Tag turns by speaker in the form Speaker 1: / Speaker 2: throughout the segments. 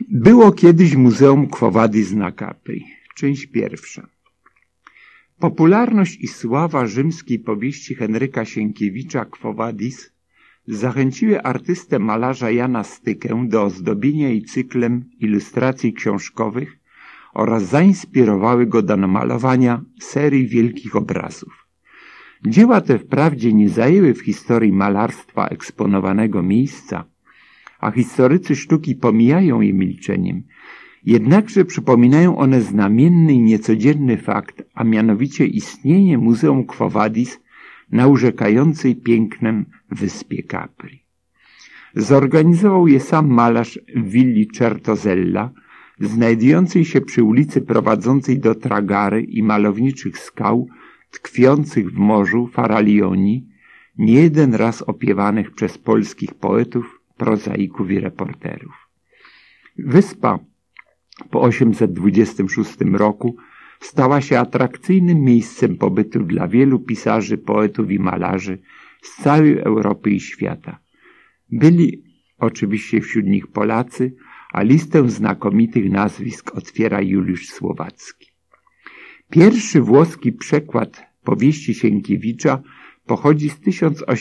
Speaker 1: Było kiedyś Muzeum Quo Vadis na Capri. Część pierwsza. Popularność i sława rzymskiej powieści Henryka Sienkiewicza Quo Vadis zachęciły artystę malarza Jana Stykę do ozdobienia jej cyklem ilustracji książkowych oraz zainspirowały go do namalowania serii wielkich obrazów. Dzieła te wprawdzie nie zajęły w historii malarstwa eksponowanego miejsca, a historycy sztuki pomijają je milczeniem, jednakże przypominają one znamienny i niecodzienny fakt, a mianowicie istnienie Muzeum Quo Vadis na urzekającej pięknem wyspie Capri. Zorganizował je sam malarz w willi Certosella, znajdującej się przy ulicy prowadzącej do Tragary i malowniczych skał tkwiących w morzu Faraglioni, niejeden raz opiewanych przez polskich poetów, prozaików i reporterów. Wyspa po 826 roku stała się atrakcyjnym miejscem pobytu dla wielu pisarzy, poetów i malarzy z całej Europy i świata. Byli oczywiście wśród nich Polacy, a listę znakomitych nazwisk otwiera Juliusz Słowacki. Pierwszy włoski przekład powieści Sienkiewicza pochodzi z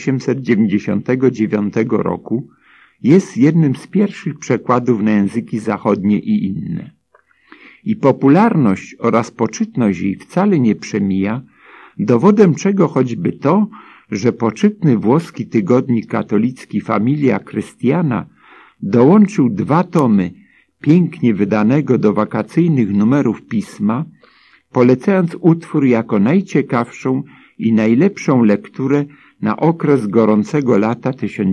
Speaker 1: 1899 roku. Jest jednym z pierwszych przekładów na języki zachodnie i inne. I popularność oraz poczytność jej wcale nie przemija, dowodem czego choćby to, że poczytny włoski tygodnik katolicki Familia Krystiana dołączył 2 tomy pięknie wydanego do wakacyjnych numerów pisma, polecając utwór jako najciekawszą i najlepszą lekturę na okres gorącego lata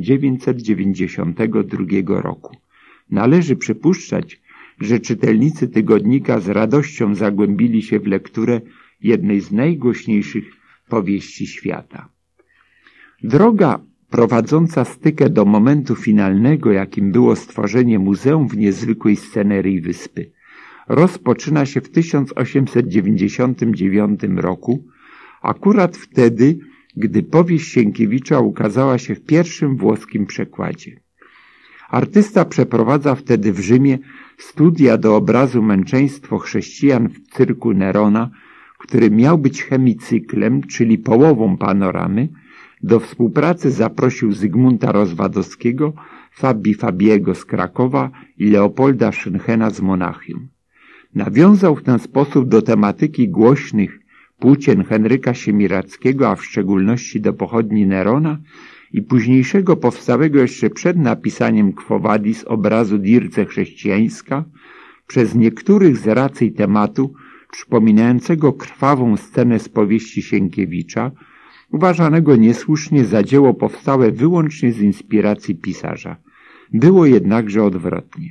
Speaker 1: 1992 roku. Należy przypuszczać, że czytelnicy tygodnika z radością zagłębili się w lekturę jednej z najgłośniejszych powieści świata. Droga prowadząca Stykę do momentu finalnego, jakim było stworzenie muzeum w niezwykłej scenerii wyspy, rozpoczyna się w 1899 roku, akurat wtedy, gdy powieść Sienkiewicza ukazała się w pierwszym włoskim przekładzie. Artysta przeprowadza wtedy w Rzymie studia do obrazu Męczeństwo chrześcijan w cyrku Nerona, który miał być chemicyklem, czyli połową panoramy. Do współpracy zaprosił Zygmunta Rozwadowskiego, Fabiego z Krakowa i Leopolda Schynchena z Monachium. Nawiązał w ten sposób do tematyki głośnych płócien Henryka Siemiradzkiego, a w szczególności do pochodni Nerona i późniejszego powstałego jeszcze przed napisaniem Quo Vadis obrazu Dirce chrześcijańska, przez niektórych z racji tematu przypominającego krwawą scenę z powieści Sienkiewicza, uważanego niesłusznie za dzieło powstałe wyłącznie z inspiracji pisarza. Było jednakże odwrotnie.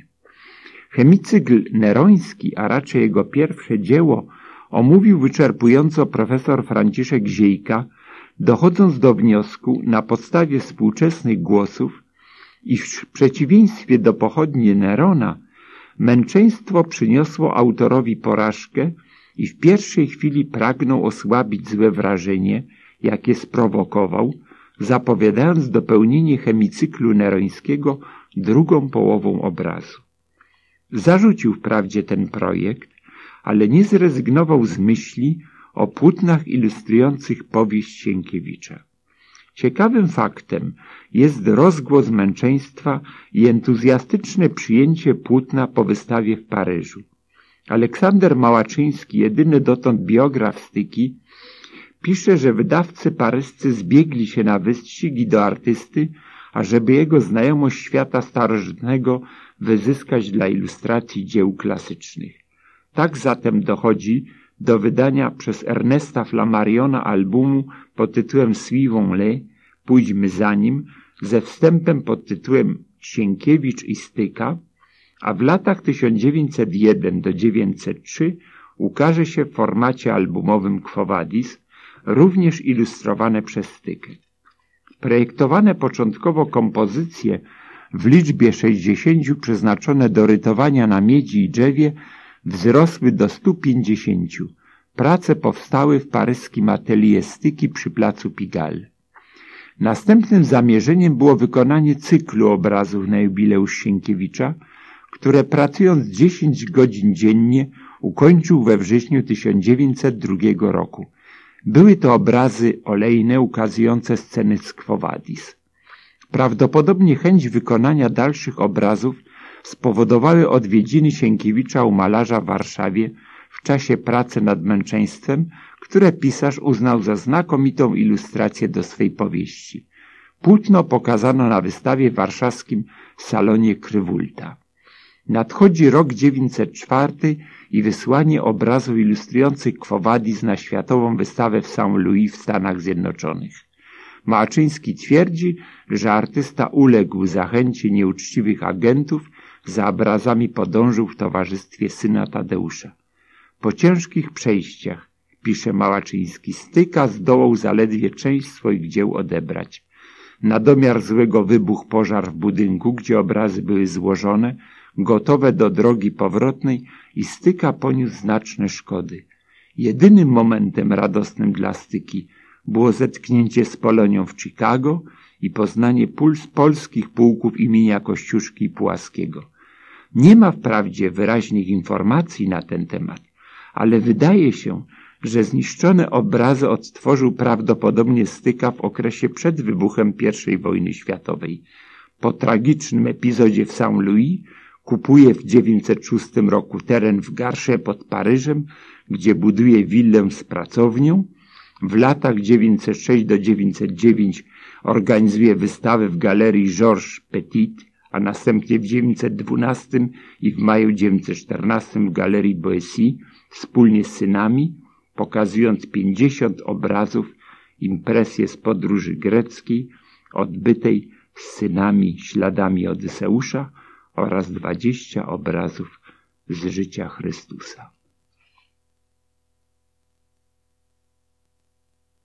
Speaker 1: Chemicykl neroński, a raczej jego pierwsze dzieło, omówił wyczerpująco profesor Franciszek Ziejka, dochodząc do wniosku na podstawie współczesnych głosów, iż w przeciwieństwie do pochodni Nerona męczeństwo przyniosło autorowi porażkę i w pierwszej chwili pragnął osłabić złe wrażenie, jakie sprowokował, zapowiadając dopełnienie chemicyklu nerońskiego drugą połową obrazu. Zarzucił wprawdzie ten projekt, ale nie zrezygnował z myśli o płótnach ilustrujących powieść Sienkiewicza. Ciekawym faktem jest rozgłos męczeństwa i entuzjastyczne przyjęcie płótna po wystawie w Paryżu. Aleksander Małaczyński, jedyny dotąd biograf Styki, pisze, że wydawcy paryscy zbiegli się na wyścigi do artysty, ażeby jego znajomość świata starożytnego wyzyskać dla ilustracji dzieł klasycznych. Tak zatem dochodzi do wydania przez Ernesta Flammariona albumu pod tytułem Suivons-les, Pójdźmy za nim, ze wstępem pod tytułem Sienkiewicz i Styka, a w latach 1901 do 1903 ukaże się w formacie albumowym Quo Vadis, również ilustrowane przez Stykę. Projektowane początkowo kompozycje w liczbie 60 przeznaczone do rytowania na miedzi i drzewie wzrosły do 150. Prace powstały w paryskim atelier Styki przy placu Pigalle. Następnym zamierzeniem było wykonanie cyklu obrazów na jubileusz Sienkiewicza, które pracując 10 godzin dziennie ukończył we wrześniu 1902 roku. Były to obrazy olejne ukazujące sceny z Quo Vadis. Prawdopodobnie chęć wykonania dalszych obrazów spowodowały odwiedziny Sienkiewicza u malarza w Warszawie w czasie pracy nad Męczeństwem, które pisarz uznał za znakomitą ilustrację do swej powieści. Płótno pokazano na wystawie w warszawskim salonie Krywulta. Nadchodzi rok 904 i wysłanie obrazów ilustrujących Quo Vadis na światową wystawę w St. Louis w Stanach Zjednoczonych. Małaczyński twierdzi, że artysta uległ zachęcie nieuczciwych agentów, za obrazami podążył w towarzystwie syna Tadeusza. Po ciężkich przejściach, pisze Małaczyński, Styka zdołał zaledwie część swoich dzieł odebrać. Na domiar złego wybuchł pożar w budynku, gdzie obrazy były złożone, gotowe do drogi powrotnej i Styka poniósł znaczne szkody. Jedynym momentem radosnym dla Styki było zetknięcie z Polonią w Chicago i poznanie polskich pułków imienia Kościuszki i Pułaskiego. Nie ma wprawdzie wyraźnych informacji na ten temat, ale wydaje się, że zniszczone obrazy odtworzył prawdopodobnie Styka w okresie przed wybuchem I wojny światowej. Po tragicznym epizodzie w St. Louis kupuje w 1906 roku teren w Garsze pod Paryżem, gdzie buduje willę z pracownią. W latach 1906 do 1909 organizuje wystawę w galerii Georges Petit, a następnie w 1912 i w maju 1914 w galerii Boissy wspólnie z synami, pokazując 50 obrazów, impresje z podróży greckiej, odbytej z synami śladami Odyseusza oraz 20 obrazów z życia Chrystusa.